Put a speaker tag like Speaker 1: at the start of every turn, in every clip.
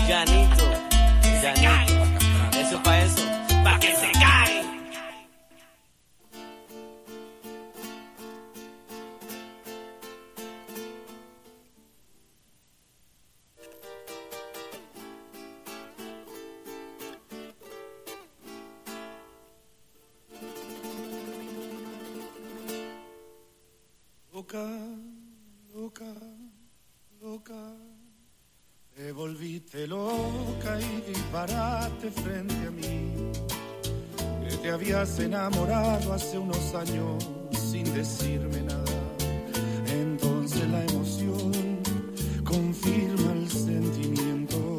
Speaker 1: Llanito. Eso pa' eso. Pa' que se cae.
Speaker 2: Loca, loca, loca, te volviste loca y disparaste frente a mí, que te habías enamorado hace unos años sin decirme nada. Entonces la emoción confirma el sentimiento.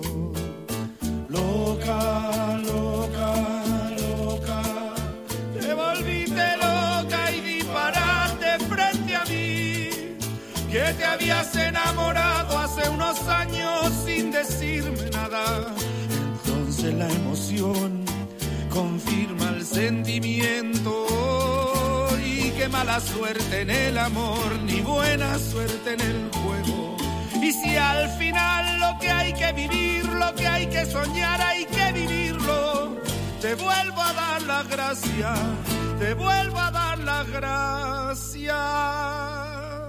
Speaker 2: Loca, loca, loca, te volviste loca y disparaste frente a mí, que te habías enamorado hace unos años sin decirme nada. Entonces la emoción confirma el sentimiento. Y qué mala suerte en el amor, ni buena suerte en el juego. Y si al final lo que hay que vivir, lo que hay que soñar, hay que vivirlo, te vuelvo a dar las gracias, te vuelvo a dar las gracias.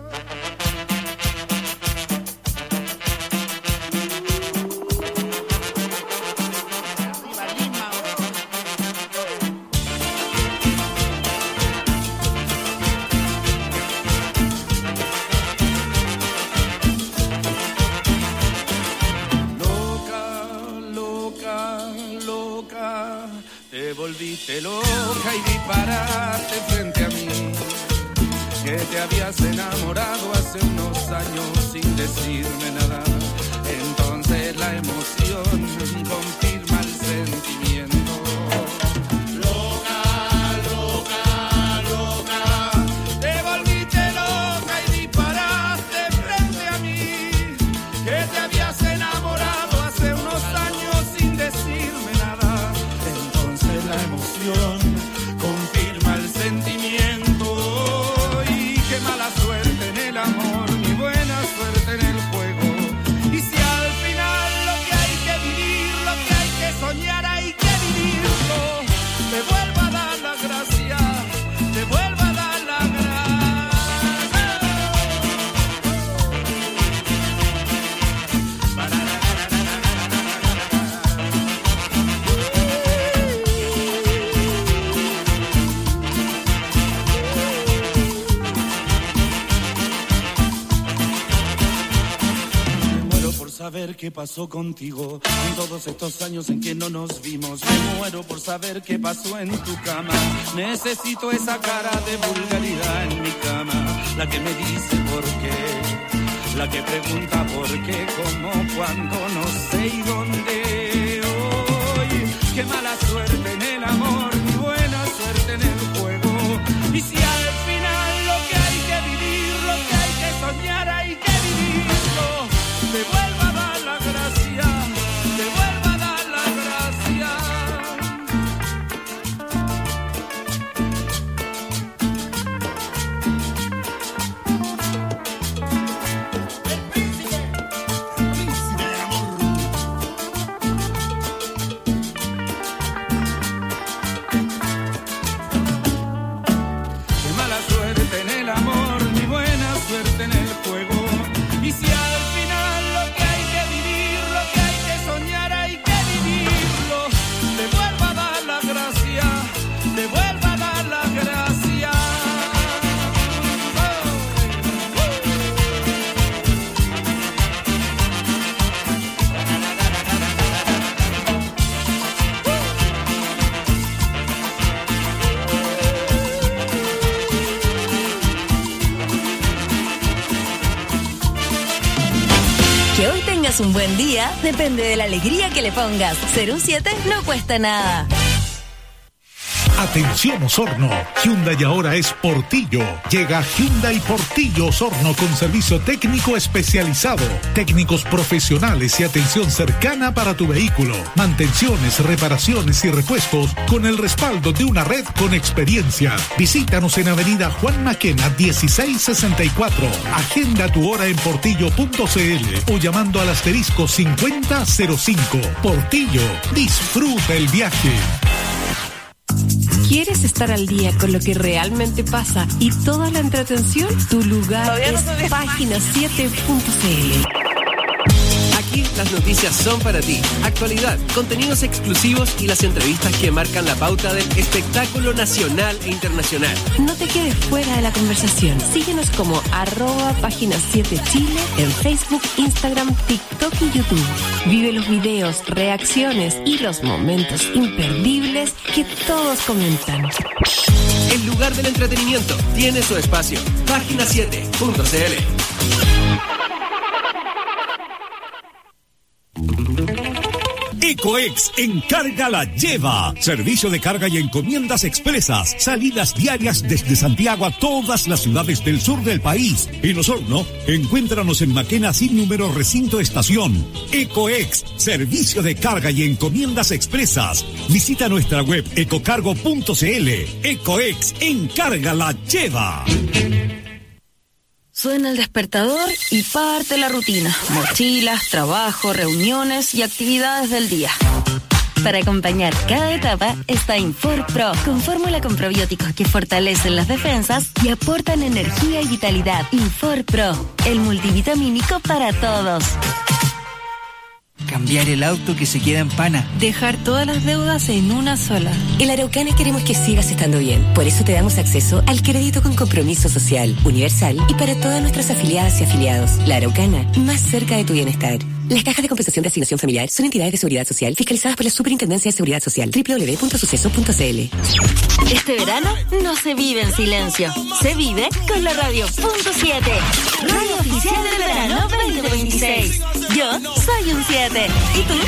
Speaker 2: Te volviste loca y disparaste frente a mí, que te habías enamorado hace unos años sin decirme nada. Entonces la emoción confirma el sentimiento. Loca, loca, loca, te volviste loca y disparaste frente a mí, que te habías enamorado hace unos años sin decirme nada. La emoción confirma el sentimiento. Y qué mala suerte en el amor, ni buena suerte en el juego. Y si al final lo que hay que vivir, lo que hay que soñar, hay que vivirlo, te vuelvo a dar la gracia, te vuelvo a dar la saber qué pasó contigo en todos estos años en que no nos vimos. Me muero por saber qué pasó en tu cama. Necesito esa cara de vulgaridad en mi cama, la que me dice por qué, la que pregunta por qué, cómo, cuándo, no sé y dónde. Hoy, qué mala suerte en el amor, ni buena suerte en el juego. Y si al final lo que hay que vivir, lo que hay que soñar, hay que vivirlo, te vuelvo a dar la gracia, te vuelvo a dar la gracia. El príncipe del amor. Qué mala suerte en el amor, ni buena suerte en el juego. Y si al final lo que hay que vivir, lo que hay que soñar, hay que vivirlo, te vuelvo a dar la gracia, te vuelvo a dar la gracia.
Speaker 3: Que hoy tengas un buen día depende de la alegría que le pongas. Ser un 7 no cuesta nada.
Speaker 4: Atención Osorno, Hyundai ahora es Portillo. Llega Hyundai Portillo Osorno con servicio técnico especializado, técnicos profesionales y atención cercana para tu vehículo, mantenciones, reparaciones y repuestos con el respaldo de una red con experiencia. Visítanos en Avenida Juan Maquena 1664. Agenda tu hora en portillo.cl o llamando al asterisco 5005. Portillo, disfruta el viaje.
Speaker 5: ¿Quieres estar al día con lo que realmente pasa y toda la entretención? Tu lugar es página7.cl.
Speaker 6: Aquí las noticias son para ti. Actualidad, contenidos exclusivos y las entrevistas que marcan la pauta del espectáculo nacional e internacional.
Speaker 5: No te quedes fuera de la conversación. Síguenos como @página7chile en Facebook, Instagram, TikTok y YouTube. Vive los videos, reacciones y los momentos imperdibles que todos comentan.
Speaker 6: El lugar del entretenimiento tiene su espacio. Página7.cl.
Speaker 7: Ecoex Encarga la Lleva. Servicio de carga y encomiendas expresas. Salidas diarias desde Santiago a todas las ciudades del sur del país. En Osorno, encuéntranos en Maquena sin número recinto estación. Ecoex, servicio de carga y encomiendas expresas. Visita nuestra web ecocargo.cl. Ecoex Encarga la Lleva.
Speaker 3: Suena el despertador y parte la rutina. Mochilas, trabajo, reuniones y actividades del día. Para acompañar cada etapa está Infor Pro, con fórmula con probióticos que fortalecen las defensas y aportan energía y vitalidad. Infor Pro, el multivitamínico para todos.
Speaker 8: Cambiar el auto que se queda en pana.
Speaker 5: Dejar todas las deudas en una sola.
Speaker 9: En La Araucana queremos que sigas estando bien. Por eso te damos acceso al crédito con compromiso social, universal y para todas nuestras afiliadas y afiliados. La Araucana, más cerca de tu bienestar. Las cajas de compensación de asignación familiar son entidades de seguridad social fiscalizadas por la Superintendencia de Seguridad Social. www.suceso.cl.
Speaker 3: Este verano no se vive en silencio. Se vive con la Radio.7. Radio oficial del verano 2026. Yo soy un 7. ¿Y tú?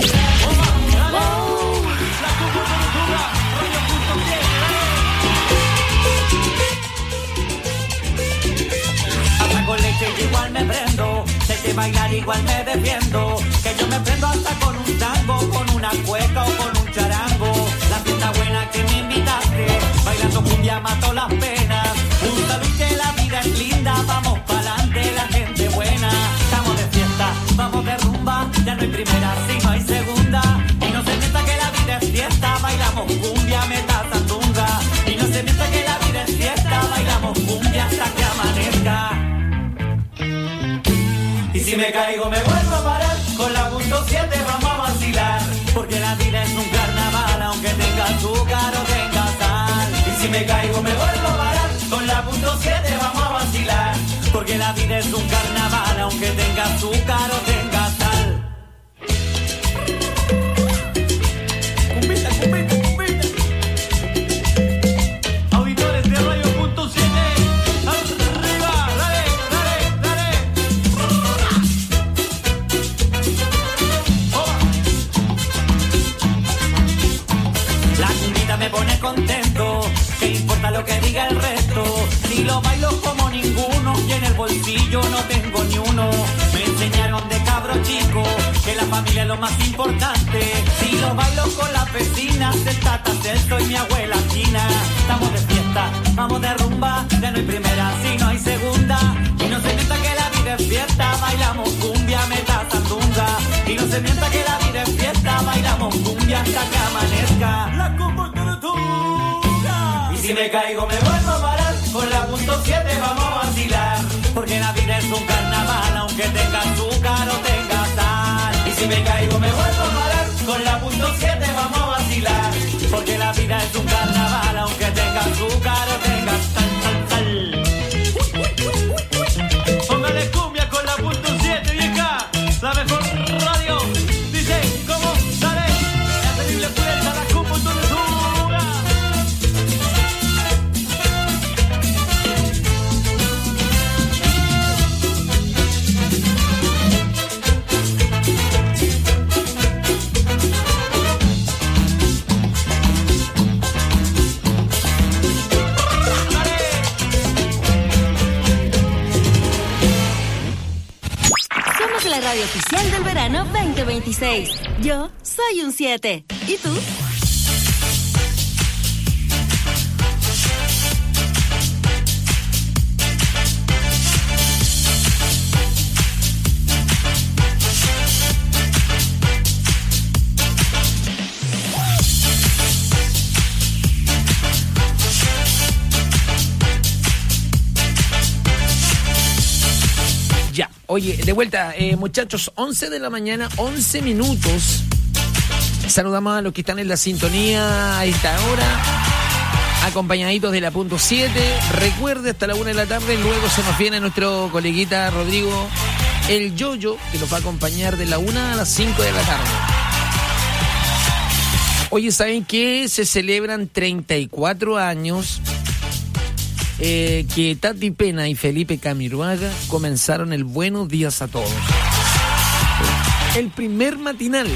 Speaker 1: Hasta con leche igual me prendo. Sé que bailar igual me defiendo. Que yo me prendo hasta con un tango, con una cueca o con un charango. La fiesta buena que me invitaste, bailando cumbia mato las penas. Un saludo que la vida es linda, vamos pa'lante la gente buena. Estamos de fiesta, vamos de rumba, ya no hay primera, sino hay segunda. Y no se mienta que la vida es fiesta, bailamos cumbia, meta sandunga. Y no se mienta que la vida es fiesta, bailamos cumbia hasta que amanezca. Y si me caigo me vuelvo a parar, con la .7 vamos a vacilar. Porque la vida es un carnaval, aunque tenga azúcar o tenga sal. Y si me caigo me vuelvo a parar, con la .7 vamos a vacilar. Porque la vida es un carnaval, aunque tenga azúcar o tenga sal. Cumbita, cumbita, cumbita. Auditores de Radio.7, arriba, dale, dale, dale. La cumbita me pone contento, ¿qué importa lo que diga el resto? Si lo bailo como ninguno y en el bolsillo no tengo ni uno. Me enseñaron de cabro chico que la familia es lo más importante. Si lo bailo con las vecinas, el tata Celso y mi abuela China. Estamos de fiesta, vamos de rumba, ya no hay primera, si no hay segunda. Y no se mienta que la vida es fiesta, bailamos cumbia, meta sandunga. Y no se mienta que la vida es fiesta, bailamos cumbia hasta que amanezca. La comportura. Y si me caigo me vuelvo a parar, con la .7 vamos a vacilar. Porque la vida es un carnaval, aunque tenga azúcar o tenga sal. Y si me caigo me vuelvo a parar, con la .7 vamos a vacilar. Porque la vida es un carnaval, aunque tenga azúcar o tenga sal, sal, sal. Póngale cumbia con la .7, vieja, la mejor radio. Dice, ¿cómo sale? La terrible fuerza, la comportura.
Speaker 3: Somos la radio oficial del verano 2026. Yo soy un 7. ¿Y tú?
Speaker 10: Ya, oye, de vuelta, muchachos, 11 de la mañana, 11 minutos. Saludamos a los que están en la sintonía a esta hora, acompañaditos de la punto 7. Recuerde, hasta la 1 de la tarde, luego se nos viene nuestro coleguita Rodrigo, el Yoyo, que nos va a acompañar de la 1 a las 5 de la tarde. Oye, ¿saben qué? Se celebran 34 años... que Tati Pena y Felipe Camiroaga comenzaron el Buenos Días a Todos. El primer matinal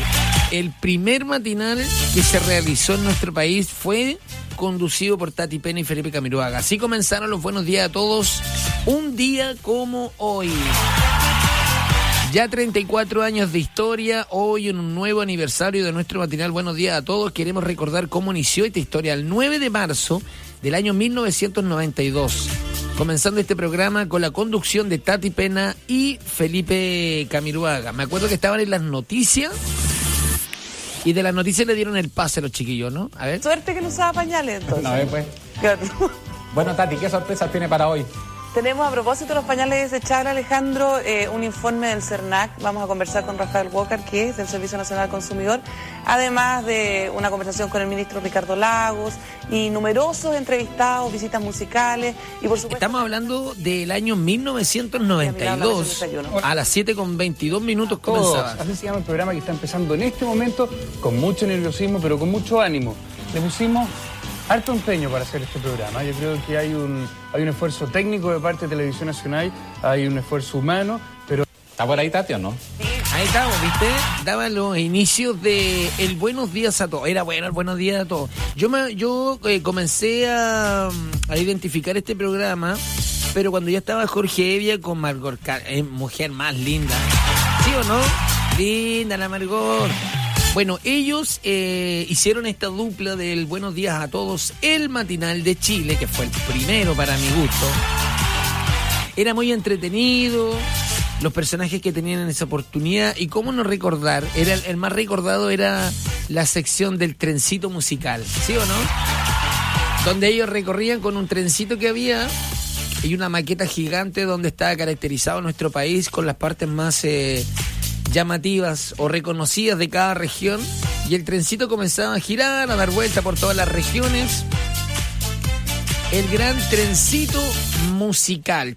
Speaker 10: que se realizó en nuestro país fue conducido por Tati Pena y Felipe Camiroaga. Así comenzaron los Buenos Días a Todos, un día como hoy. Ya 34 años de historia, hoy en un nuevo aniversario de nuestro matinal Buenos Días a Todos, queremos recordar cómo inició esta historia el 9 de marzo del año 1992, comenzando este programa con la conducción de Tati Pena y Felipe Camiroaga. Me acuerdo que estaban en las noticias y de las noticias le dieron el pase a los chiquillos, ¿no? A ver.
Speaker 11: Suerte que no usaba pañales, entonces.
Speaker 12: No, pues.
Speaker 11: Claro.
Speaker 12: Bueno, Tati, ¿qué sorpresas tiene para hoy?
Speaker 11: Tenemos, a propósito de los pañales desechables, Alejandro, un informe del CERNAC. Vamos a conversar con Rafael Walker, que es del Servicio Nacional del Consumidor, además de una conversación con el ministro Ricardo Lagos y numerosos entrevistados, visitas musicales y por supuesto...
Speaker 10: Estamos hablando del año 1992, a las 7:22 comenzaba.
Speaker 13: Así se llama el programa que está empezando en este momento, con mucho nerviosismo, pero con mucho ánimo. Le pusimos harto empeño para hacer este programa. Yo creo que hay un esfuerzo técnico de parte de Televisión Nacional, hay un esfuerzo humano, pero...
Speaker 12: ¿Está por ahí, Tati, o no?
Speaker 10: Sí, ahí estamos, ¿viste? Daban los inicios de el Buenos Días a Todos. Era bueno el Buenos Días a Todos. Yo comencé a identificar este programa, pero cuando ya estaba Jorge Evia con Margot, mujer más linda. ¿Sí o no? Linda la Margot. Bueno, ellos hicieron esta dupla del Buenos Días a Todos, el matinal de Chile, que fue el primero para mi gusto. Era muy entretenido, los personajes que tenían en esa oportunidad, y cómo no recordar, el más recordado era la sección del trencito musical, ¿sí o no? Donde ellos recorrían con un trencito que había y una maqueta gigante donde estaba caracterizado nuestro país con las partes más... llamativas o reconocidas de cada región, y el trencito comenzaba a girar, a dar vuelta por todas las regiones. El gran trencito musical,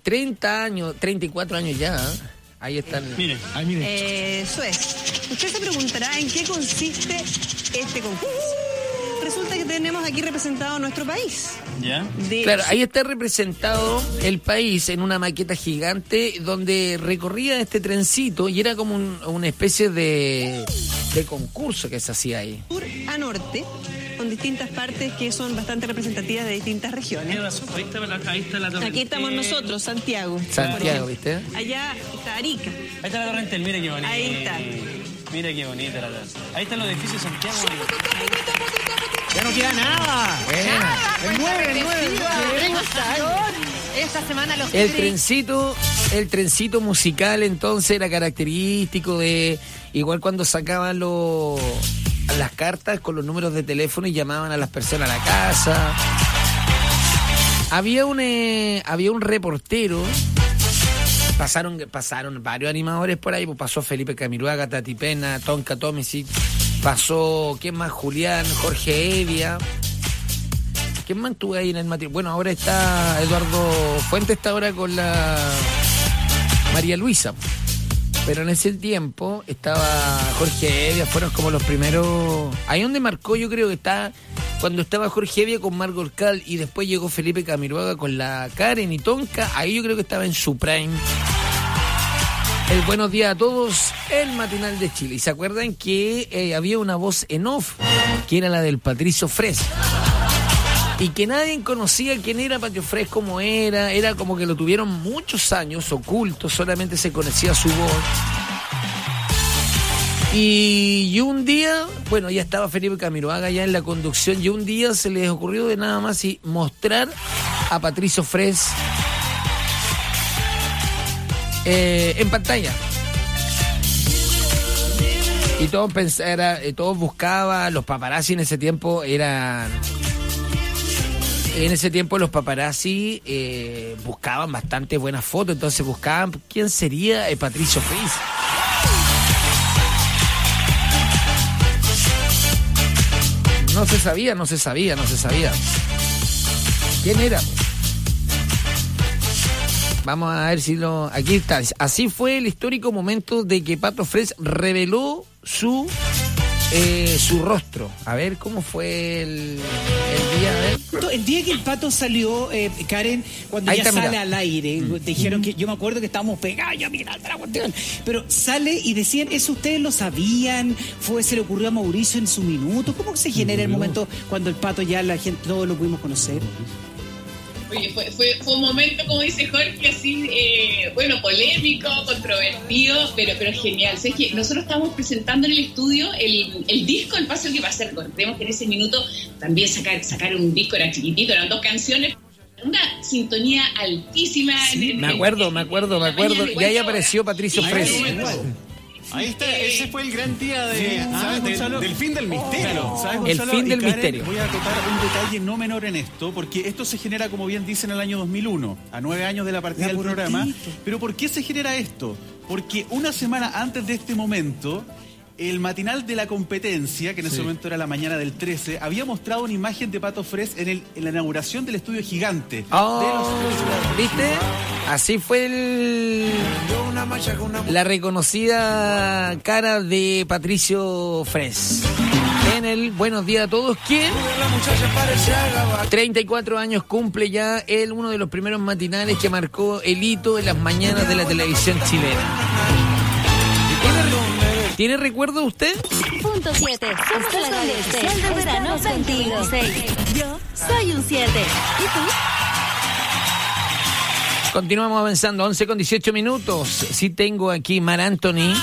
Speaker 10: 34 años ya, ¿eh? Ahí están.
Speaker 14: Mire. Eso es. Usted se preguntará en qué consiste este concurso. Resulta que tenemos aquí representado nuestro país.
Speaker 10: ¿Ya? Claro, ahí está representado el país en una maqueta gigante donde recorría este trencito y era como una especie de concurso que se hacía ahí.
Speaker 14: Sur a norte, con distintas partes que son bastante representativas de distintas regiones.
Speaker 15: Ahí está la Torrentel.
Speaker 14: Aquí estamos nosotros, Santiago.
Speaker 10: Santiago, ¿viste?
Speaker 14: Allá está Arica.
Speaker 15: Ahí está la Torrentel, mire qué bonita.
Speaker 14: Ahí está.
Speaker 15: Mira qué bonita la Torrentel. Ahí están los edificios de Santiago.
Speaker 10: Ya no queda nada.
Speaker 15: El 9.
Speaker 14: Esta semana los
Speaker 10: el trencito musical entonces era característico de igual cuando sacaban las cartas con los números de teléfono y llamaban a las personas a la casa. Había un reportero. Pasaron varios animadores por ahí, pues pasó Felipe Camiroaga, Tati Pena, Tonka Tomisic, pasó, ¿quién más? Julián, Jorge Evia. ¿Quién más estuvo ahí en el matrimonio? Bueno, ahora está Eduardo Fuentes, está ahora con la María Luisa. Pero en ese tiempo estaba Jorge Evia, fueron como los primeros... Ahí donde marcó, yo creo que está cuando estaba Jorge Evia con Margot Cal y después llegó Felipe Camiroaga con la Karen y Tonka. Ahí yo creo que estaba en su prime. El Buenos Días a Todos, el matinal de Chile. ¿Y se acuerdan que había una voz en off, que era la del Patricio Fres? Y que nadie conocía quién era Patricio Fres, cómo era como que lo tuvieron muchos años oculto, solamente se conocía su voz. Y un día, bueno, ya estaba Felipe Camiroaga ya en la conducción, y un día se les ocurrió de nada más y mostrar a Patricio Fresh en pantalla. Y todos buscaban, los paparazzi en ese tiempo eran... En ese tiempo los paparazzi buscaban bastante buenas fotos, entonces buscaban quién sería Patricio Fresh. No se sabía. ¿Quién era? Vamos a ver si lo... Aquí está. Así fue el histórico momento de que Pato Fresh reveló su rostro. A ver, ¿cómo fue el día? A ver.
Speaker 16: El día que el Pato salió, Karen, cuando ahí ya está, sale mira. Al aire, dijeron que yo me acuerdo que estábamos pegados, ya mira la cuestión, pero sale y decían, ¿eso ustedes lo sabían? ¿Se le ocurrió a Mauricio en su minuto? ¿Cómo se genera el momento cuando el Pato ya la gente, todos lo pudimos conocer?
Speaker 17: Oye, fue un momento, como dice Jorge, así, polémico, controvertido, pero genial. ¿Sabes qué? Nosotros estábamos presentando en el estudio el disco El Paso que va a ser. Recordemos que en ese minuto también sacar un disco era chiquitito, eran 2 canciones, una sintonía altísima.
Speaker 10: Sí, me acuerdo. Y ahí apareció Patricio Fresh.
Speaker 18: Ahí está, ese fue el gran día del fin del misterio.
Speaker 10: El fin del misterio.
Speaker 18: Voy a acotar un detalle no menor en esto, porque esto se genera, como bien dicen, en el año 2001, a 9 años de la partida del programa. Pero ¿por qué se genera esto? Porque una semana antes de este momento, el matinal de La Competencia, que en ese momento era la mañana del 13, había mostrado una imagen de Pato Fresh en la inauguración del estudio gigante.
Speaker 10: ¿Viste? Así fue la reconocida cara de Patricio Fresh. En el Buenos Días a Todos, ¿quién? 34 años cumple ya uno de los primeros matinales que marcó el hito en las mañanas de la televisión chilena. ¿Tiene recuerdo usted?
Speaker 19: Punto 7. Somos la radio especial de verano 2026. Yo soy un 7. ¿Y tú?
Speaker 10: Continuamos avanzando, 11:18. Sí tengo aquí Mar Anthony.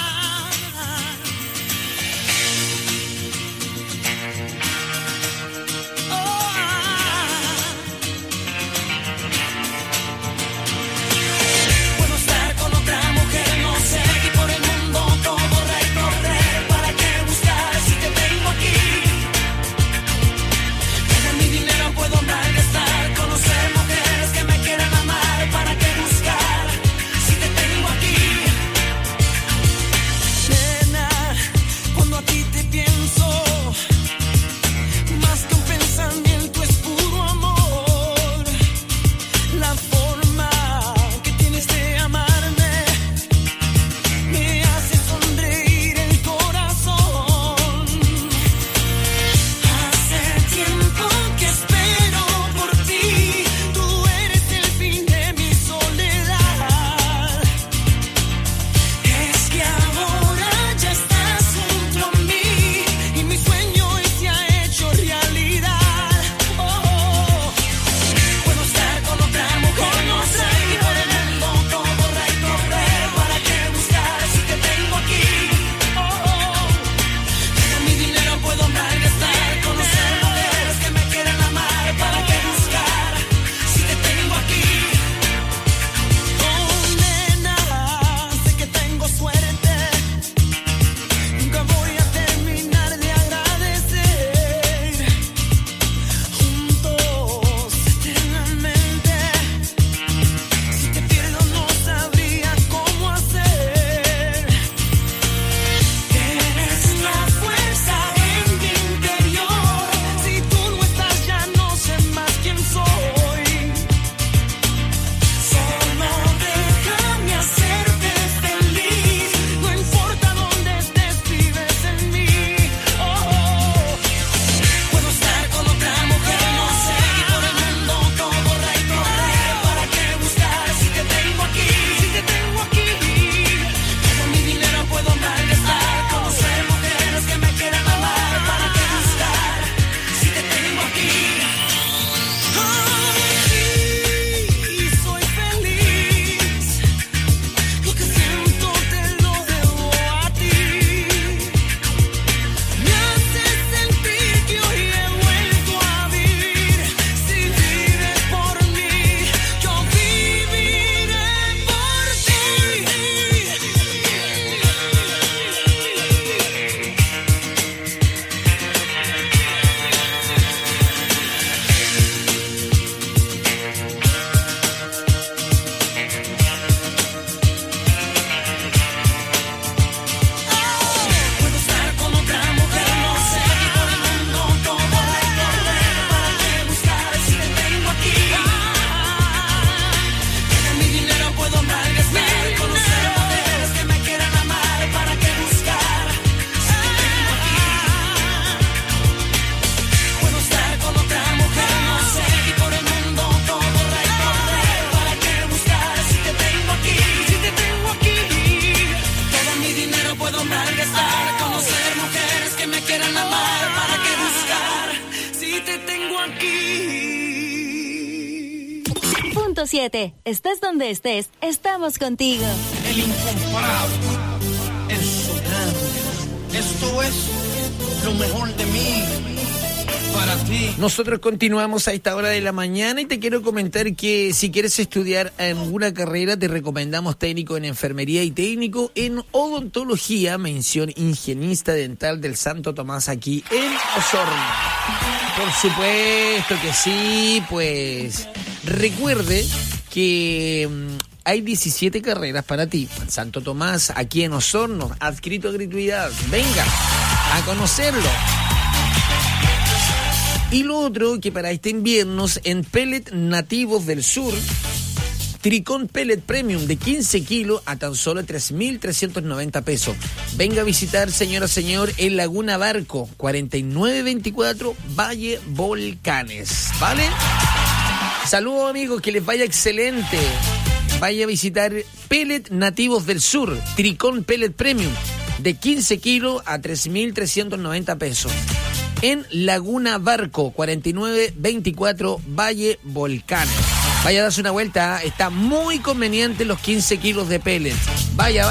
Speaker 1: puedo malgastar, conocer mujeres que me quieran amar. ¿Para qué buscar si te tengo aquí?
Speaker 19: Punto 7. Estés donde estés, estamos contigo.
Speaker 2: El incomparable, el soberano. Esto es lo mejor de mí. Para ti.
Speaker 10: Nosotros continuamos a esta hora de la mañana y te quiero comentar que si quieres estudiar alguna carrera te recomendamos técnico en enfermería y técnico en odontología, mención higienista dental del Santo Tomás aquí en Osorno. Por supuesto que sí, pues recuerde que hay 17 carreras para ti. Santo Tomás aquí en Osorno, adscrito a gratuidad. Venga a conocerlo. Y lo otro, que para este invierno, en pellet nativos del sur, Tricón Pellet Premium de 15 kilos a tan solo 3.390 pesos. Venga a visitar, señora, señor, en Laguna Barco, 4924, Valle Volcanes. ¿Vale? Saludos, amigos, que les vaya excelente. Vaya a visitar Pellet Nativos del Sur, Tricón Pellet Premium, de 15 kilos a 3.390 pesos. En Laguna Barco, 4924, Valle Volcanes. Vaya a darse una vuelta, está muy conveniente los 15 kilos de pellets. Vaya.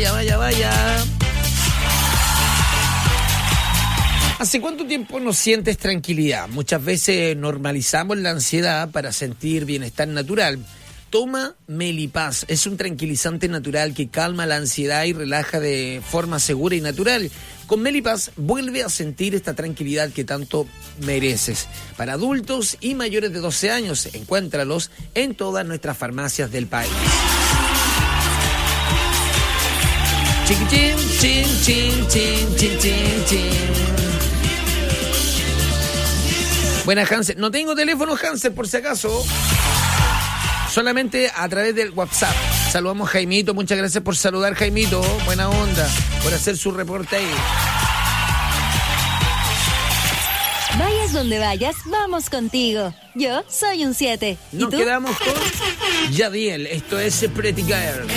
Speaker 10: ¿Hace cuánto tiempo no sientes tranquilidad? Muchas veces normalizamos la ansiedad para sentir bienestar natural. Toma Melipaz, es un tranquilizante natural que calma la ansiedad y relaja de forma segura y natural. Con Melipaz vuelve a sentir esta tranquilidad que tanto mereces. Para adultos y mayores de 12 años, encuéntralos en todas nuestras farmacias del país. Chiquitín, chin, chin, chin, chin, chin, chin. Buenas, Hansel. No tengo teléfono, Hansel, por si acaso. Solamente a través del WhatsApp. Saludamos a Jaimito, muchas gracias por saludar, Jaimito. Buena onda, por hacer su reporte ahí.
Speaker 19: Vayas donde vayas, vamos contigo. Yo soy un 7. ¿Y
Speaker 10: Nos
Speaker 19: tú?
Speaker 10: quedamos con Yadiel, esto es Pretty Girl.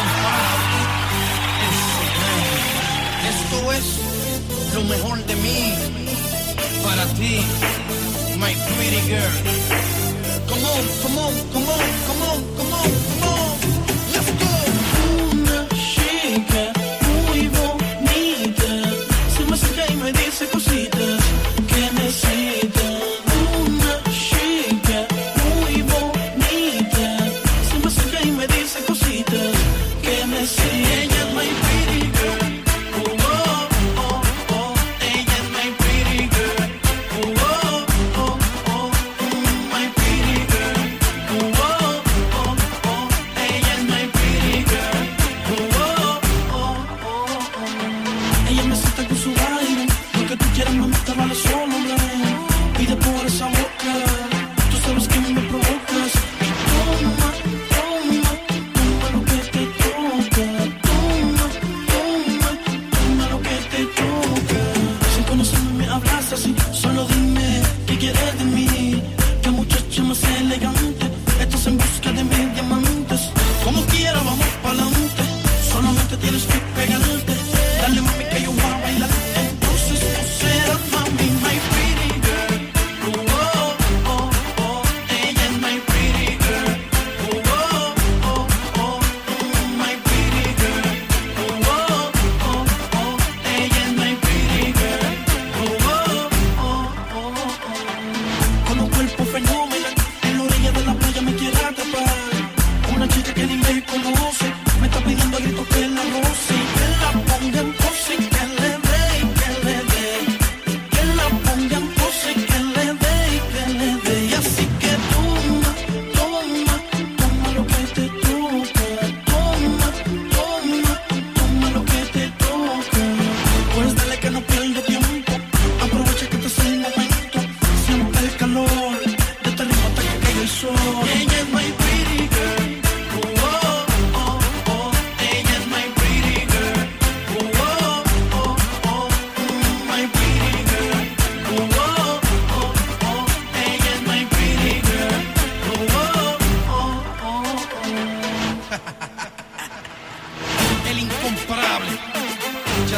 Speaker 2: Esto es lo mejor de mí. Para ti, my pretty girl. Come on, come on, come on, come on, come on, come on. Let's go. Una chica muy bonita se me acerca y me dice cositas que necesita. Una chica muy bonita se me acerca y me dice cositas que necesita. Ella es my pretty girl. Oh, oh, oh. Ella es my pretty girl. Oh, oh, oh. My pretty girl. Oh, oh, oh. Ella es my pretty girl. Oh, oh, oh. Ella me sienta con su baile. Lo que tú quieras, mami, te vale solo, bebé. Pide por esa boca. Tú sabes que me provocas. Toma, toma, toma lo que te toca. Toma, toma, toma lo que te toca. Sin conocerme me hablas así. Solo dime qué quieres de mí. Que muchacha más elegante. Estás en busca de mis diamantes. Como quiera vamos pa'lante. Solamente tienes que pegarte. Dale, mami, que yo voy a bailar. Entonces tú serás, mami, my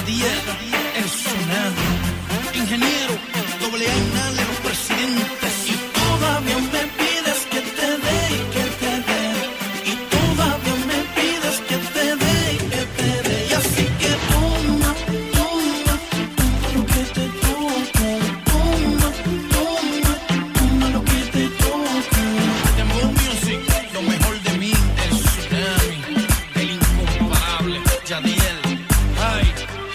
Speaker 20: Yadier, el tsunami. Ingeniero, doble A inhale los presidentes. Y todavía me pides que te dé y que te dé. Y todavía me pides que te dé y que te dé. Y así que toma, toma, toma lo que te toque. Toma, toma, toma lo que te toque. Dembow Music, lo mejor de mí, el tsunami, el incomparable Yadiel. Ay.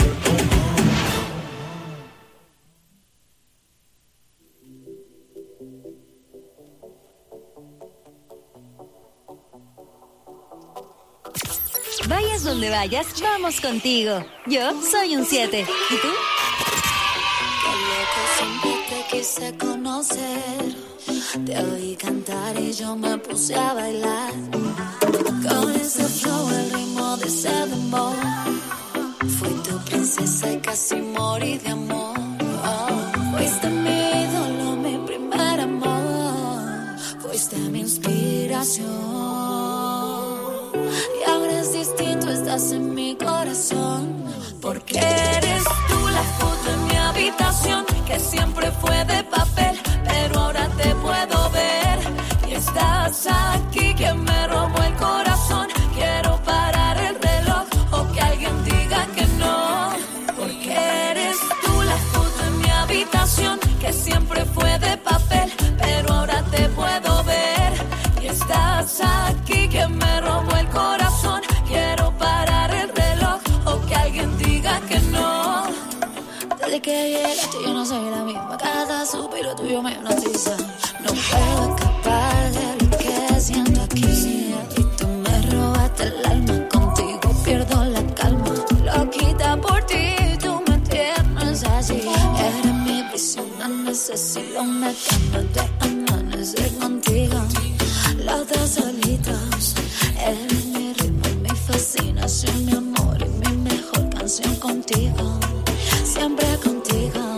Speaker 19: Vayas donde vayas, vamos contigo. Yo soy un 7. ¿Y tú?
Speaker 21: Qué loco, siempre te quise conocer. Te oí cantar y yo me puse a bailar. Con ese flow, el ritmo de ese dembow. Fui tu princesa y casi morí de amor. Fuiste mi ídolo, mi primer amor. Fuiste mi inspiración. Y ahora es distinto, estás en mi corazón. Porque eres tú la foto en mi habitación, que siempre fue de papel, pero ahora te puedo ver. Y estás aquí, que me robó el corazón. Quiero parar el reloj o que alguien diga que no. Porque eres tú la foto en mi habitación, que siempre fue de papel, pero ahora te puedo ver. Y estás aquí, que me robó el corazón. Quiero parar el reloj o que alguien diga que no. Desde que llegaste yo no soy la misma. Cada suspiro tuyo me hipnotiza. No puedo escapar de lo que siento aquí. Y tú me robaste el alma. Contigo pierdo la calma. Loquita por ti, tú me tienes así. Eres mi prisión, no necesito una cama de amanecer contigo. Los dos solitos. Eres mi ritmo, mi fascinación, mi amor y mi mejor canción contigo. Siempre contigo.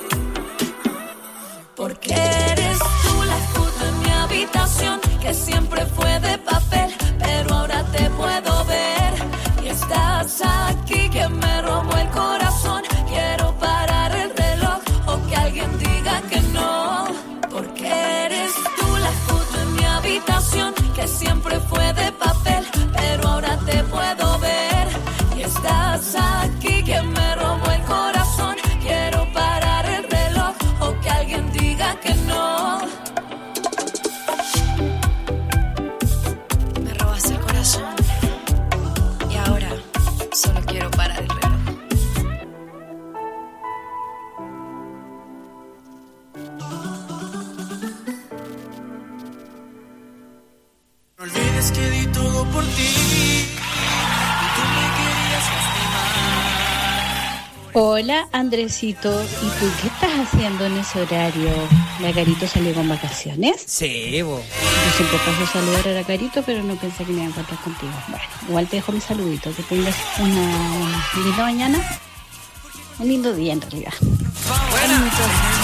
Speaker 21: Porque eres tú la foto en mi habitación, que siempre fue de papel, pero ahora te puedo ver. Y estás aquí, que me robó el corazón. Quiero parar el reloj o que alguien diga que no. Porque eres tú la foto en mi habitación, que siempre fue de papel, pero ahora te puedo ver. Y estás aquí, que me robó el corazón. Quiero parar el reloj o que alguien diga que no. Me robas el corazón y ahora solo quiero parar el reloj.
Speaker 20: No olvides que di todo por ti y tú me querías lastimar.
Speaker 22: Hola, Andresito. ¿Y tú qué estás haciendo en ese horario? ¿La Carito salió con vacaciones?
Speaker 10: Sí, vos.
Speaker 22: Yo siempre paso a saludar a la Carito, pero no pensé que me iba a encontrar contigo. Bueno, igual te dejo mi saludito. Que tengas una linda mañana. Un lindo día, en realidad.
Speaker 20: Buenas. No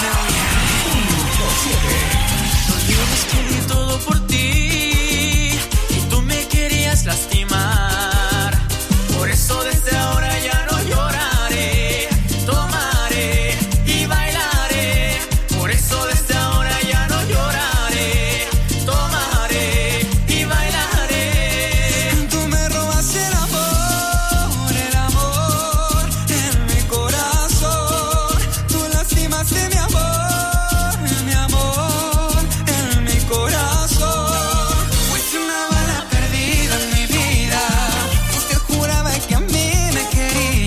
Speaker 20: olvides que di todo por ti y tú me querías lastimar. Por eso desde ahora ya no lloraré, tomaré y bailaré. Por eso desde ahora ya no lloraré, tomaré y bailaré. Tú me robas el amor en mi corazón. Tú lastimaste mi amor en mi corazón. Fuiste una bala perdida en mi vida. Usted juraba que a mí me quería.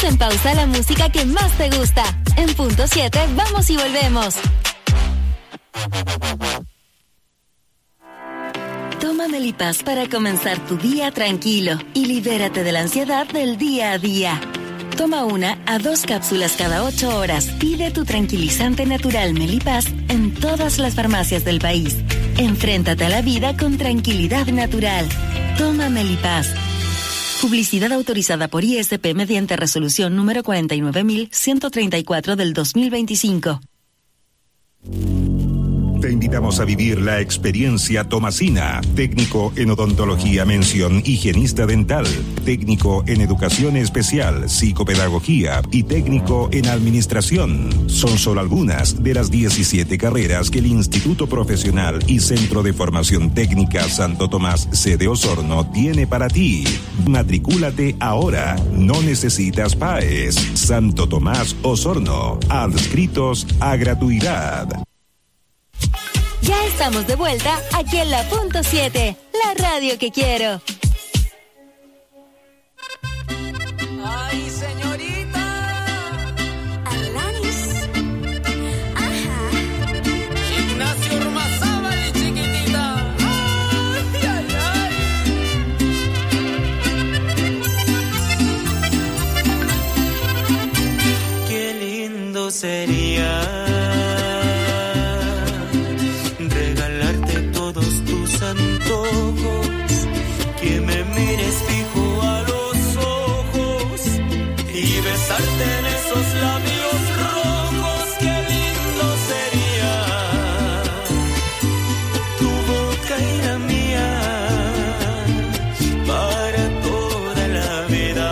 Speaker 3: Ponemos en pausa la música que más te gusta. En punto 7, vamos y volvemos. Toma Melipaz para comenzar tu día tranquilo y libérate de la ansiedad del día a día. Toma 1 a 2 cápsulas cada 8 horas. Pide tu tranquilizante natural Melipaz en todas las farmacias del país. Enfréntate a la vida con tranquilidad natural. Toma Melipaz. Publicidad autorizada por ISP mediante resolución número 49134 del 2025.
Speaker 7: Te invitamos a vivir la experiencia Tomasina, técnico en odontología mención higienista dental, técnico en educación especial, psicopedagogía y técnico en administración. Son solo algunas de las 17 carreras que el Instituto Profesional y Centro de Formación Técnica Santo Tomás sede Osorno tiene para ti. Matricúlate ahora, no necesitas PAES. Santo Tomás Osorno, adscritos a gratuidad.
Speaker 3: Ya estamos de vuelta aquí en la punto 7, la radio que quiero.
Speaker 20: Ay, señorita. Alanis. Ajá. Ignacio Ormazábal, chiquitita. Ay, ay, ay. Qué lindo sería antojos, que me mires fijo a los ojos y besarte en esos labios rojos. Qué lindo sería tu boca y la mía para toda la vida.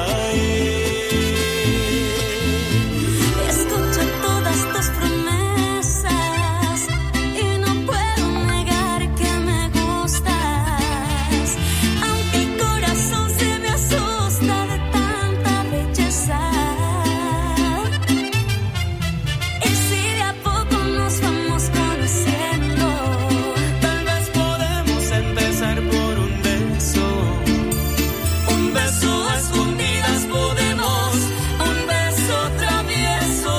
Speaker 20: Escucho todas tus promesas y no puedo negar que me aunque el corazón se me asusta de tanta belleza. Y si de a poco nos vamos conociendo, tal vez podemos empezar por un beso a escondidas podemos, un beso travieso.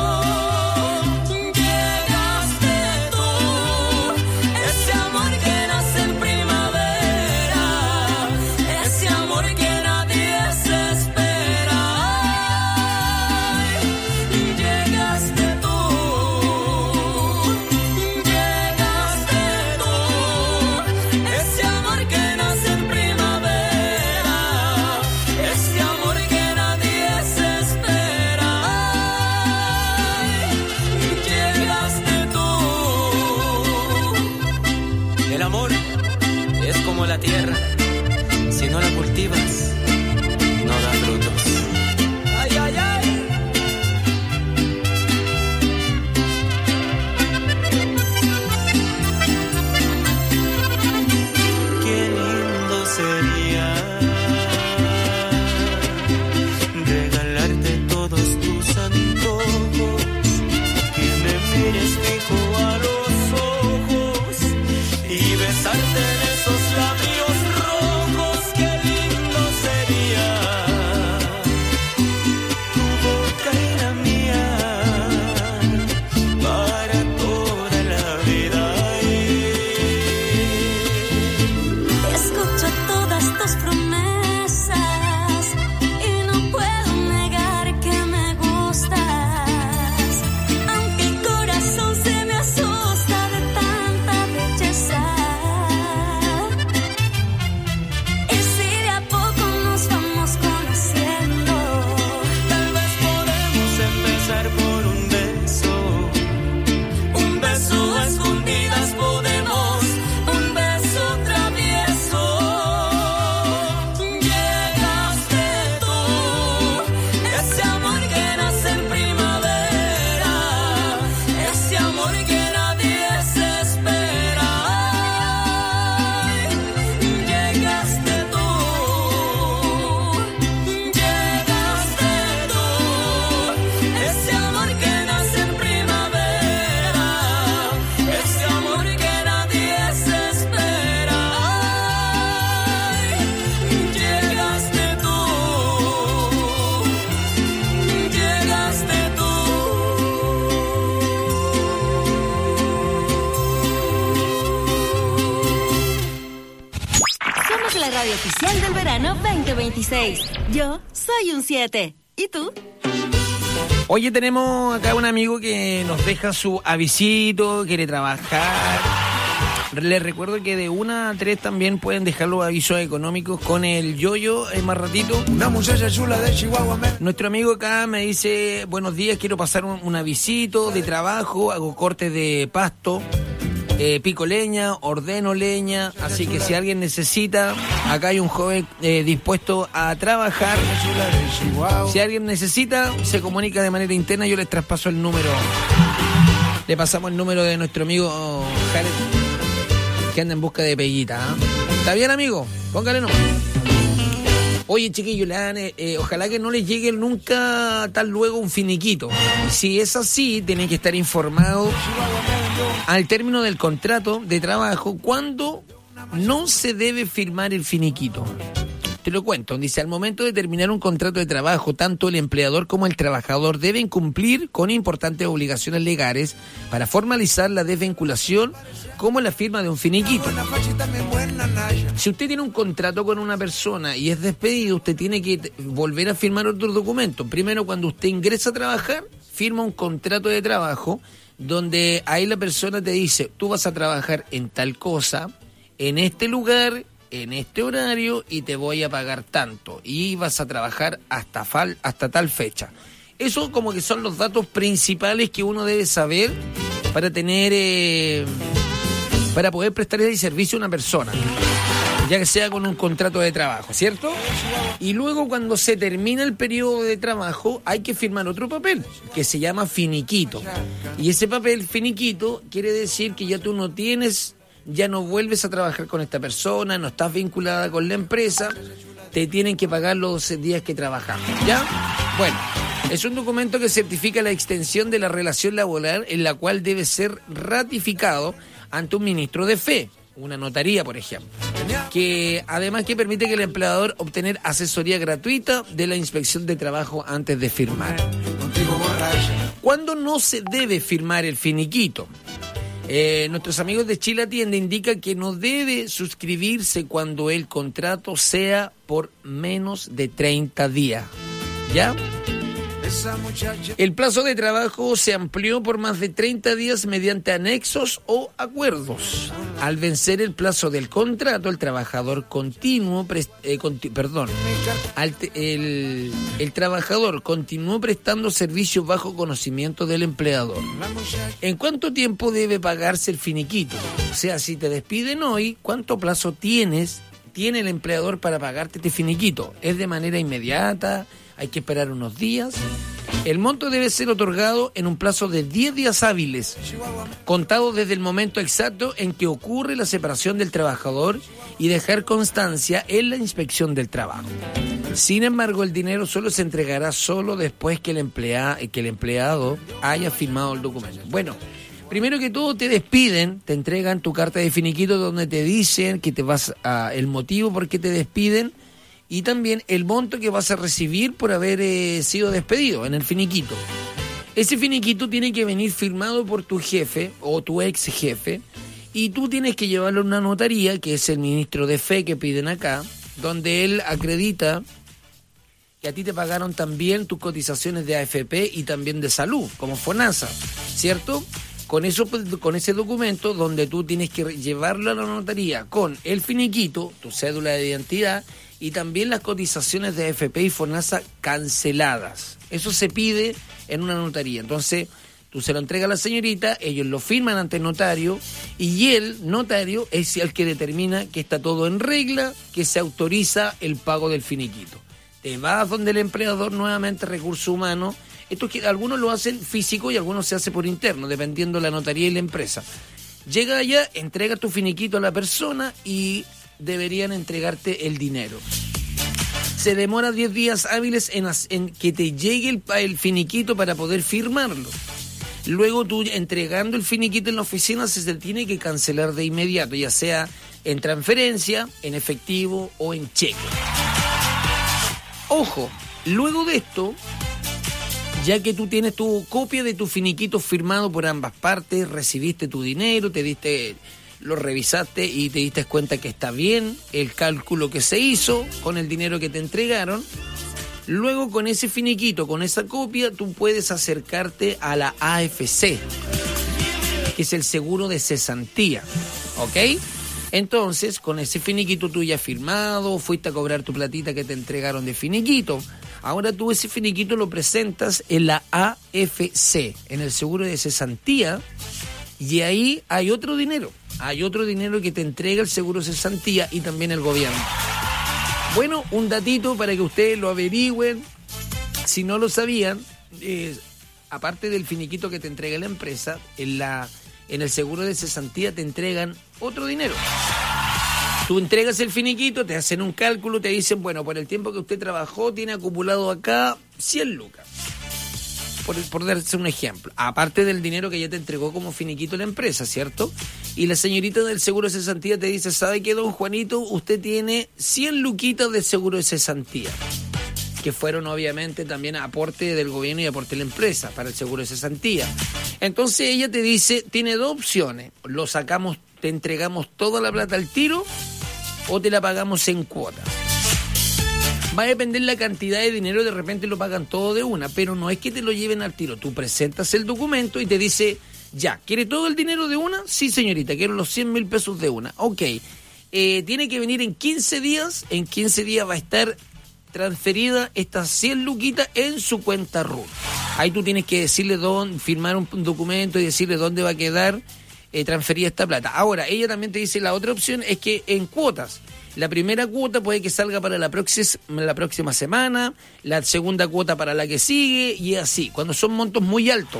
Speaker 20: Llegaste tú, ese amor que nace en primavera, ese amor que nadie se espera. Llegaste tú, ese amor que nace en primavera, ese amor que nadie se espera. Llegaste tú. El amor es como la tierra, si no la cultivas, no da frutos. Ay, ay, ay. Qué lindo sería regalarte todos tus antojos, que me mires fijo a los ojos y besarte en esos labios rojos. Qué lindo sería tu boca y la mía para toda la vida. Escucho todas tus promesas
Speaker 19: oficial del verano 2026. Yo soy un 7. ¿Y tú?
Speaker 10: Oye, tenemos acá un amigo que nos deja su avisito, quiere trabajar. Les recuerdo que de 1 a 3 también pueden dejar los avisos económicos con el yoyo más ratito.
Speaker 4: Una muchacha chula de Chihuahua.
Speaker 10: Nuestro amigo acá me dice, buenos días, quiero pasar un avisito de trabajo, hago cortes de pasto, pico leña, ordeno leña, así que si alguien necesita, acá hay un joven dispuesto a trabajar. Si alguien necesita, se comunica de manera interna, yo les traspaso el número. Le pasamos el número de nuestro amigo Jared, que anda en busca de peguita. ¿Está bien, amigo? Póngale nomás. Oye, chiquillos, ojalá que no les llegue nunca tal luego un finiquito. Si es así, tienen que estar informados al término del contrato de trabajo cuando no se debe firmar el finiquito. Te lo cuento, dice, al momento de terminar un contrato de trabajo, tanto el empleador como el trabajador deben cumplir con importantes obligaciones legales para formalizar la desvinculación como la firma de un finiquito. Si usted tiene un contrato con una persona y es despedido, usted tiene que volver a firmar otro documento. Primero, cuando usted ingresa a trabajar, firma un contrato de trabajo donde ahí la persona te dice, tú vas a trabajar en tal cosa, en este lugar, en este horario y te voy a pagar tanto y vas a trabajar hasta tal fecha. Eso como que son los datos principales que uno debe saber para tener para poder prestar ese servicio a una persona, ya que sea con un contrato de trabajo, ¿cierto? Y luego cuando se termina el periodo de trabajo hay que firmar otro papel que se llama finiquito, y ese papel finiquito quiere decir que ya tú no tienes, ya no vuelves a trabajar con esta persona, no estás vinculada con la empresa, te tienen que pagar los 12 días que trabajas, ¿ya? Bueno, es un documento que certifica la extensión de la relación laboral en la cual debe ser ratificado ante un ministro de fe, una notaría, por ejemplo, que además que permite que el empleador obtener asesoría gratuita de la inspección de trabajo antes de firmar. ¿Cuándo no se debe firmar el finiquito? Nuestros amigos de Chile Atiende indican que no debe suscribirse cuando el contrato sea por menos de 30 días. ¿Ya? El plazo de trabajo se amplió por más de 30 días mediante anexos o acuerdos. Al vencer el plazo del contrato, el trabajador continuó prestando servicios bajo conocimiento del empleador. ¿En cuánto tiempo debe pagarse el finiquito? O sea, si te despiden hoy, ¿cuánto plazo tiene el empleador para pagarte este finiquito? ¿Es de manera inmediata? ¿Hay que esperar unos días? El monto debe ser otorgado en un plazo de 10 días hábiles, contado desde el momento exacto en que ocurre la separación del trabajador y dejar constancia en la inspección del trabajo. Sin embargo, el dinero solo se entregará solo después que el empleado haya firmado el documento. Bueno, primero que todo te despiden, te entregan tu carta de finiquito donde te dicen que el motivo por qué te despiden y también el monto que vas a recibir por haber sido despedido en el finiquito. Ese finiquito tiene que venir firmado por tu jefe o tu ex jefe y tú tienes que llevarlo a una notaría, que es el ministro de fe que piden acá, donde él acredita que a ti te pagaron también tus cotizaciones de AFP y también de salud, como FONASA, ¿cierto? Con ese documento donde tú tienes que llevarlo a la notaría con el finiquito, tu cédula de identidad y también las cotizaciones de AFP y FONASA canceladas. Eso se pide en una notaría. Entonces, tú se lo entregas a la señorita, ellos lo firman ante el notario y el notario es el que determina que está todo en regla, que se autoriza el pago del finiquito. Te vas donde el empleador, nuevamente recursos humanos. Esto es que algunos lo hacen físico y algunos se hace por interno, dependiendo de la notaría y la empresa. Llega allá, entrega tu finiquito a la persona y deberían entregarte el dinero. Se demora 10 días hábiles en que te llegue el finiquito para poder firmarlo. Luego tú, entregando el finiquito en la oficina, se tiene que cancelar de inmediato, ya sea en transferencia, en efectivo o en cheque. Ojo, luego de esto, ya que tú tienes tu copia de tu finiquito firmado por ambas partes, recibiste tu dinero, te diste lo revisaste y te diste cuenta que está bien el cálculo que se hizo con el dinero que te entregaron. Luego, con ese finiquito, con esa copia, tú puedes acercarte a la AFC, que es el seguro de cesantía, ¿ok? Entonces, con ese finiquito tú ya firmado, fuiste a cobrar tu platita que te entregaron de finiquito. Ahora tú ese finiquito lo presentas en la AFC, en el seguro de cesantía, y ahí hay otro dinero. Hay otro dinero que te entrega el seguro de cesantía y también el gobierno. Bueno, un datito para que ustedes lo averigüen. Si no lo sabían, aparte del finiquito que te entrega la empresa, en el seguro de cesantía te entregan otro dinero. Tú entregas el finiquito, te hacen un cálculo, te dicen, bueno, por el tiempo que usted trabajó, tiene acumulado acá 100 lucas. Por darse un ejemplo. Aparte del dinero que ya te entregó como finiquito la empresa, ¿cierto? Y la señorita del seguro de cesantía te dice, ¿sabe qué, don Juanito? Usted tiene 100 luquitas de seguro de cesantía, que fueron obviamente también aporte del gobierno y aporte de la empresa para el seguro de cesantía. Entonces ella te dice, tiene dos opciones, lo sacamos, te entregamos toda la plata al tiro o te la pagamos en cuotas. Va a depender la cantidad de dinero, de repente lo pagan todo de una, pero no es que te lo lleven al tiro. Tú presentas el documento y te dice, ya, ¿quiere todo el dinero de una? Sí, señorita, quiero los 100,000 pesos de una. Ok, tiene que venir en 15 días, en 15 días va a estar transferida estas 100 luquitas en su cuenta RUT. Ahí tú tienes que decirle firmar un documento y decirle dónde va a quedar transferida esta plata. Ahora, ella también te dice, la otra opción es que en cuotas. La primera cuota puede que salga para la próxima semana, la segunda cuota para la que sigue y así, cuando son montos muy altos.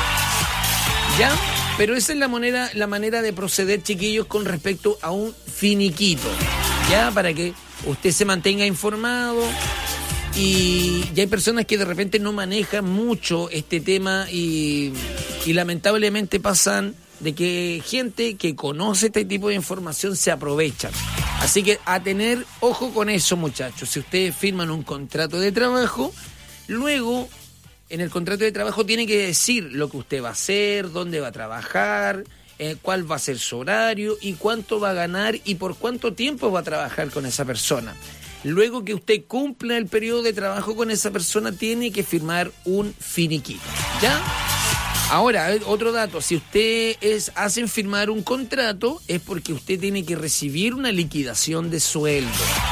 Speaker 10: ¿Ya? Pero esa es la manera de proceder, chiquillos, con respecto a un finiquito. ¿Ya? Para que usted se mantenga informado. Y hay personas que de repente no manejan mucho este tema y lamentablemente pasan de que gente que conoce este tipo de información se aprovechan. Así que a tener ojo con eso, muchachos. Si ustedes firman un contrato de trabajo, luego en el contrato de trabajo tiene que decir lo que usted va a hacer, dónde va a trabajar, cuál va a ser su horario y cuánto va a ganar y por cuánto tiempo va a trabajar con esa persona. Luego que usted cumpla el periodo de trabajo con esa persona, tiene que firmar un finiquito. ¿Ya? Ahora, otro dato, si usted hacen firmar un contrato, es porque usted tiene que recibir una liquidación de sueldo.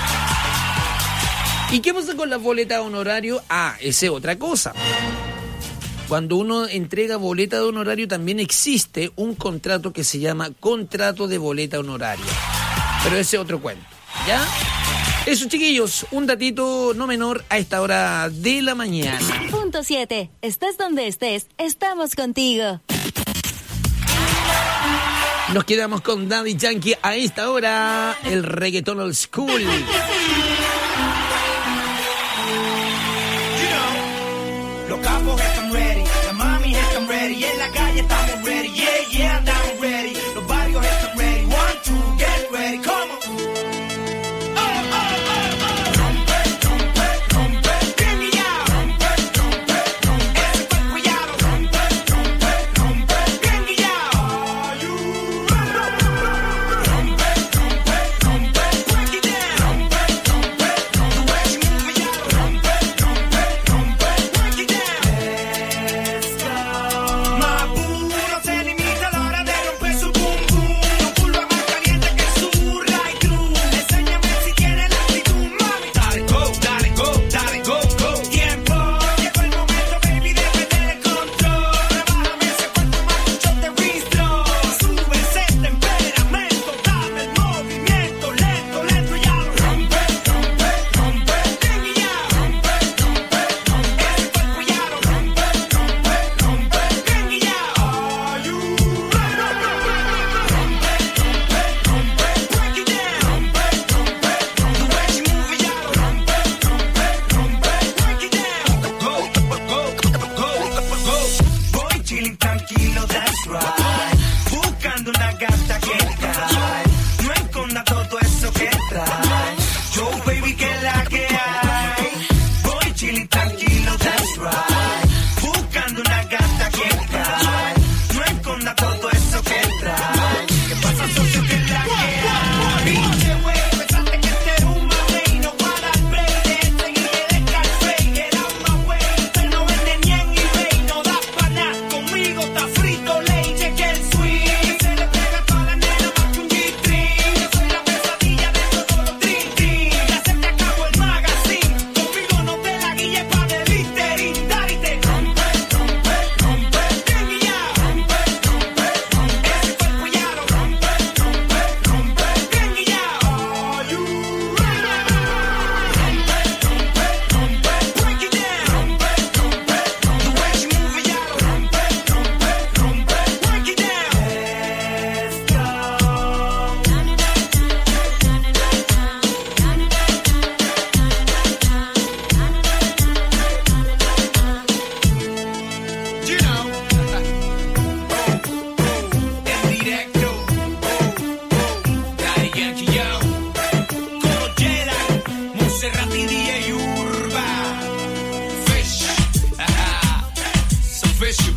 Speaker 10: ¿Y qué pasa con las boletas de honorario? Esa es otra cosa. Cuando uno entrega boleta de honorario, también existe un contrato que se llama contrato de boleta honoraria. Pero ese es otro cuento, ¿ya? Eso, chiquillos, un datito no menor a esta hora de la mañana.
Speaker 19: Punto 7. Estés donde estés, estamos contigo.
Speaker 10: Nos quedamos con Daddy Yankee a esta hora, el reggaetón old school.
Speaker 20: Los capos están ready, las mami están ready, en la calle estamos ready, yeah, andamos ready. Los barrios están ready, 1, 2, get ready, come on.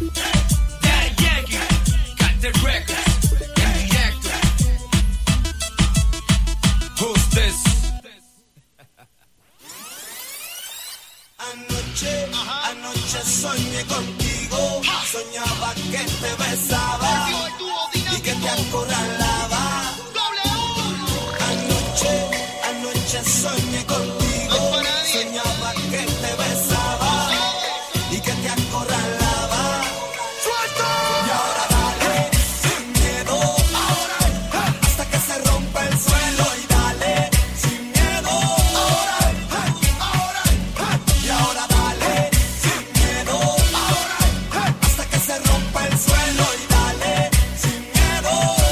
Speaker 20: Anoche soñé contigo, soñaba que te besaba y que te acorralaba. Anoche soñé contigo, soñaba que te besaba y que te acorralaba. Y ahora dale, sin miedo, hasta que se rompa el suelo y dale, sin miedo, y ahora dale, sin miedo, hasta que se rompa el suelo y dale, sin miedo.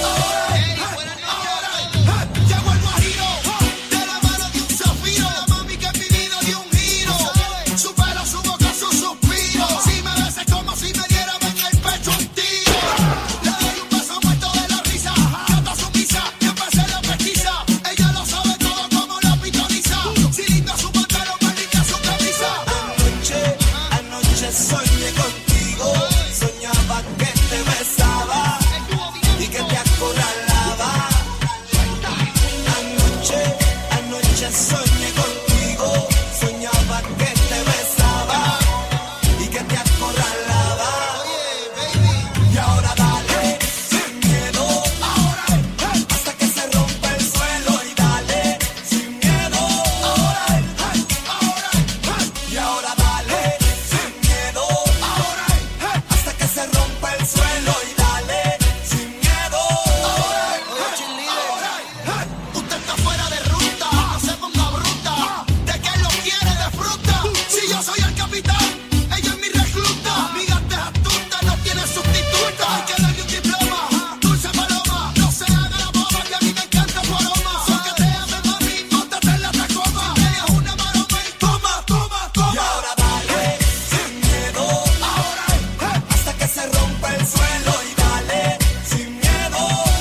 Speaker 20: Llegó el guajiro, de la mano de un zafiro, la mami que mi vida dio un giro, su pelo, su boca, su suspiro, si me besas como si me diera en el pecho un tiro, le doy un beso muerto de la risa, canta su misa y empecé la pesquisa, ella lo sabe todo como la pitoniza, si linda su pantalón, más linda su camisa. Anoche soñé contigo, soñaba que te besaba y que te acorralaba. Anoche soñé contigo, soñaba que te besaba y que te acorralaba. Y ahora dale, sin miedo, hasta que se rompa el suelo y dale, sin miedo. Y ahora dale, sin miedo, hasta que se rompa el suelo y dale, sin miedo. Usted está fuera de ruta, no se ponga bruta, de que lo quiere de fruta. Si yo soy el capitán, ella es mi recluta, mi gata es astuta, no tiene sustituta. Hay que darle un diploma, dulce paloma, no se haga la boba, que a mí me encanta tu aroma. Soqueteame, mami, móntate en la tacoma, ella es una maroma y toma. Y ahora dale, sin miedo, hasta que se rompa el suelo y dale, sin miedo.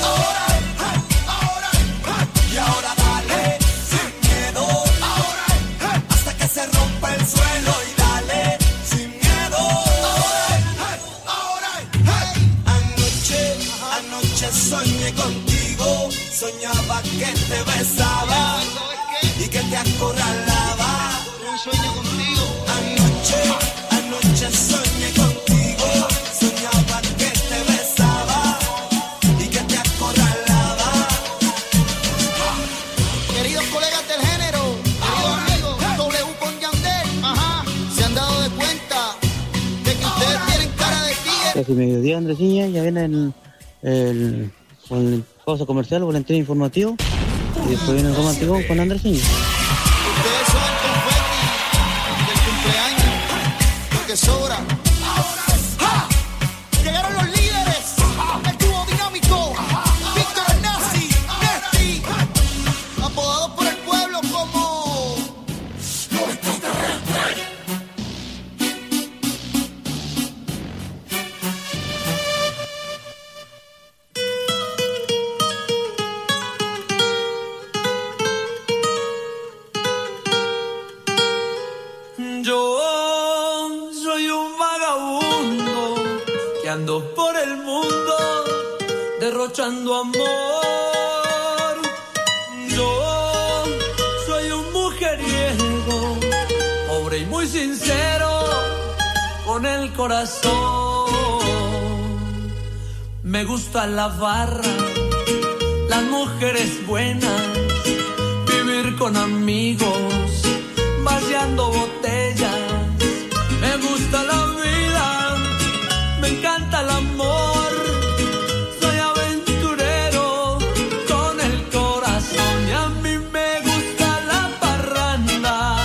Speaker 20: Y ahora dale, sin miedo, hasta que se rompa el suelo y dale, sin miedo. Anoche soñé contigo, soñaba que te besaba y que te acorralaba. Un sueño contigo. Anoche soñé contigo, soñaba que te besaba y que te acorralaba. Queridos colegas del género, queridos amigos, W con Yandel, se han dado de cuenta de que ustedes tienen cara de tigre.
Speaker 6: Casi mediodía, Andresiña, ya viene con el pausa comercial, boletín informativo, y después viene el romántico con Andresiña.
Speaker 20: Ustedes son el confeti del cumpleaños, lo que sobra. Llegaron los líderes, el dúo dinámico, Víctor Nazi, Nesti, apodados por el pueblo como los extraterrestres.
Speaker 1: Yo soy un vagabundo que ando por el mundo derrochando amor. Yo soy un mujeriego, pobre y muy sincero, con el corazón. Me gusta la barra, las mujeres buenas, vivir con amigos, vaciando botellas. Me gusta la vida, me encanta el amor. Soy aventurero con el corazón y a mí me gusta la parranda.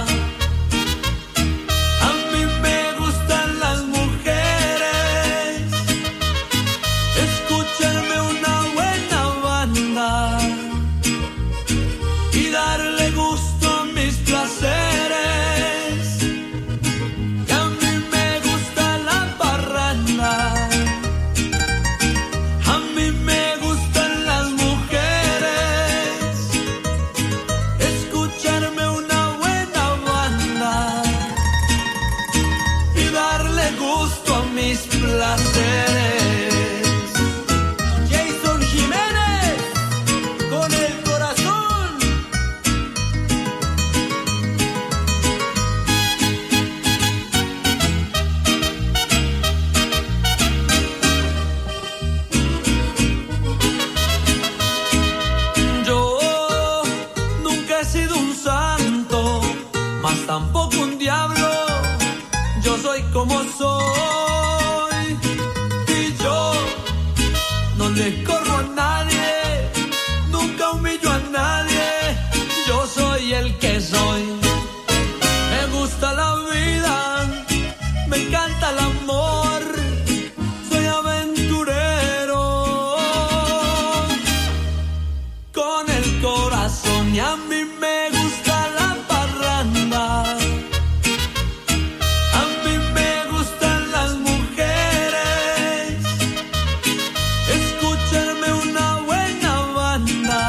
Speaker 1: A mí me gustan las mujeres, escucharme una buena banda y darle gusto a mis placeres.
Speaker 20: soy. Me gusta la vida, me encanta el amor, soy aventurero con el corazón y a mí me gusta la parranda. A mí me gustan las mujeres, escucharme una buena banda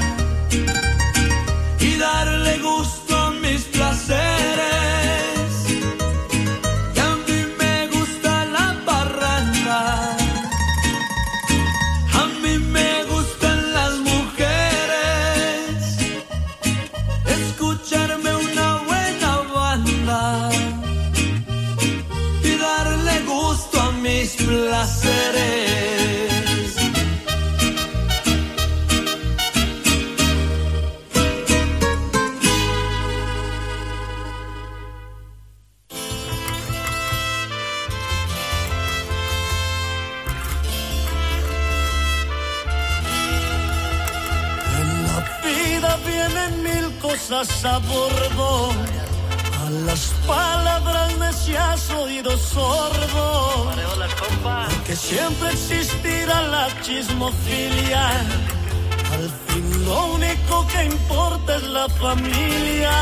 Speaker 20: y darle gusto a mis placeres. Y a mí me gusta la parranda, a mí me gustan las mujeres, escucharme una buena banda y darle gusto a mis placeres.
Speaker 21: En la vida vienen mil cosas a bordo, a las palabras necias oído sordo, porque siempre existirá la chismofilia, al fin lo único que importa es la familia.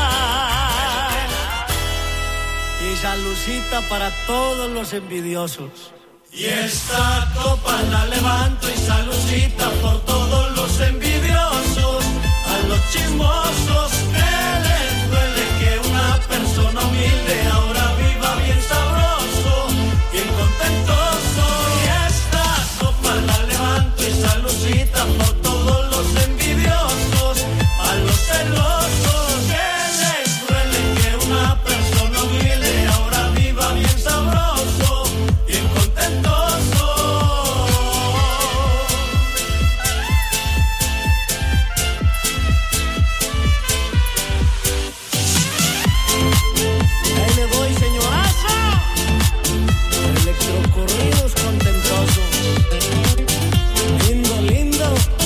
Speaker 21: Y salucita para todos los envidiosos. Y esta copa la levanto y salucita por todos los envidiosos, a los chismosos que les duele que una persona humilde ahora viva bien sabroso, bien contentoso. Y esta copa la levanto y salucita por todos los envidiosos, a los celosos que les duele que una persona humilde ahora viva bien sabroso, bien contentoso. Ahí le voy, señorazo. Electrocorridos contentosos. Lindo, lindo.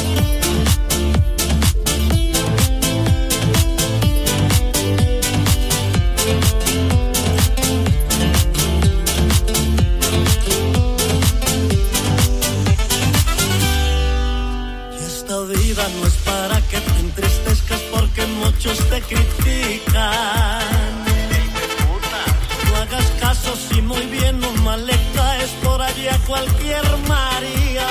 Speaker 21: Y esta vida no es para que te entristezcas porque muchos te critican. No hagas caso si muy bien o mal le caes por allí a cualquier María.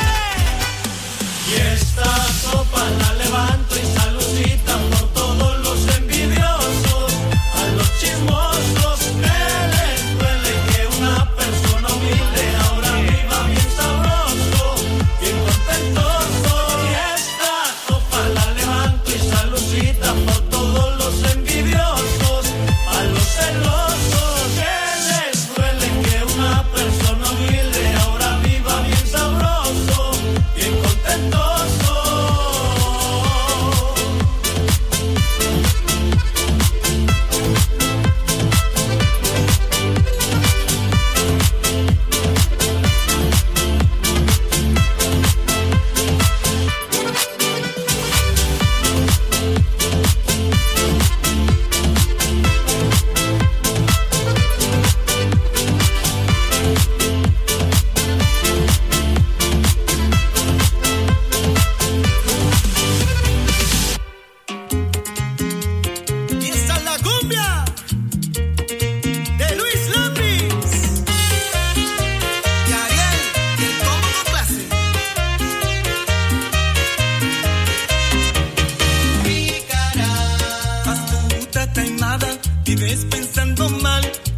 Speaker 21: Y esta sopa la levanto y salucita por todos los envidiosos, a los chismosos que les duele que una persona humilde ahora viva bien sabroso, bien contentoso. Y esta sopa la levanto y salucita por todos los envidiosos, a los celosos que les duele que una persona humilde ahora viva bien sabroso, bien contentoso. Y esta es la cumbia de Luis Lambis y Ariel, el combo con clase. Pícara, astuta, taimada, vives pensando mal,